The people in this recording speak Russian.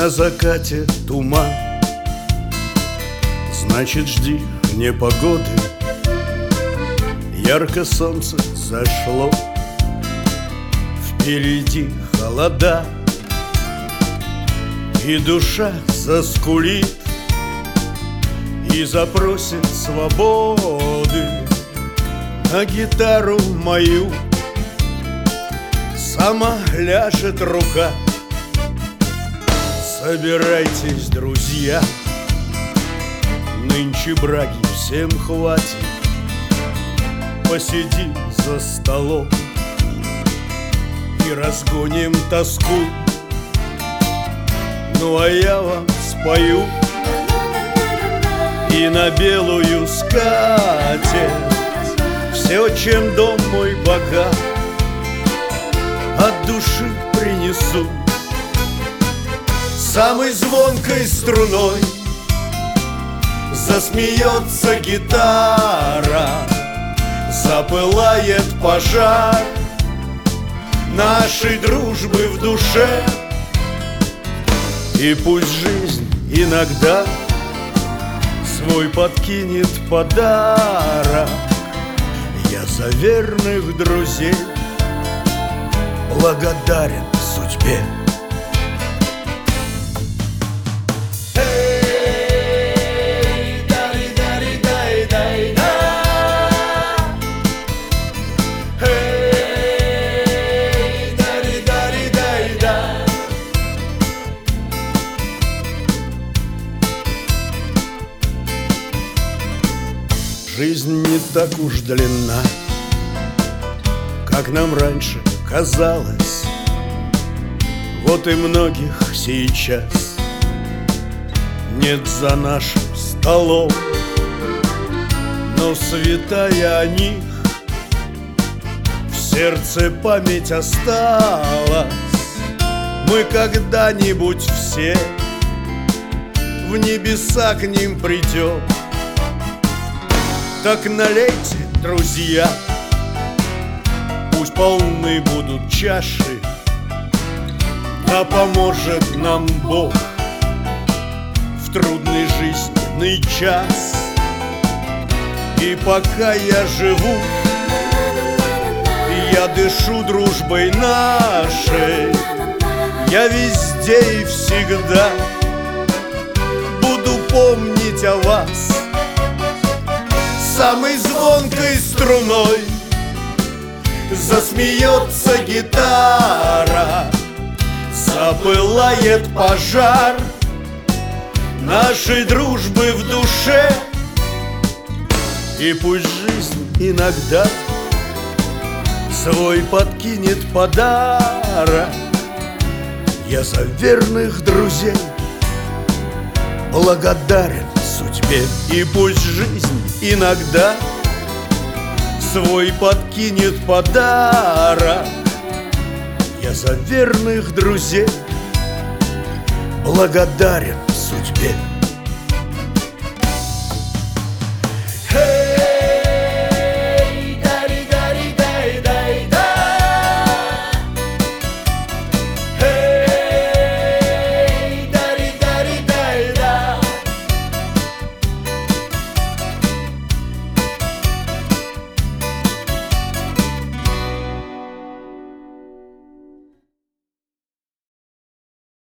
на закате туман. Значит, жди непогоды. Ярко солнце зашло, впереди холода, и душа заскулит и запросит свободы. На гитару мою сама ляжет рука. Собирайтесь, друзья, нынче браги всем хватит. Посидим за столом и разгоним тоску. Ну а я вам спою и на белую скатерть все, чем дом мой богат, от души принесу. Самой звонкой струной засмеется гитара, запылает пожар нашей дружбы в душе. И пусть жизнь иногда свой подкинет подарок, я за верных друзей благодарен судьбе. Жизнь не так уж длинна, как нам раньше казалось. Вот и многих сейчас нет за нашим столом, но святая о них в сердце память осталась. Мы когда-нибудь все в небеса к ним придем. Так налейте, друзья, пусть полны будут чаши, да поможет нам Бог в трудный жизненный час. И пока я живу, я дышу дружбой нашей, я везде и всегда буду помнить о вас. Самой звонкой струной засмеется гитара, запылает пожар нашей дружбы в душе. И пусть жизнь иногда свой подкинет подарок, я за верных друзей благодарен судьбе. И пусть жизнь иногда свой подкинет подарок, я за верных друзей благодарен судьбе.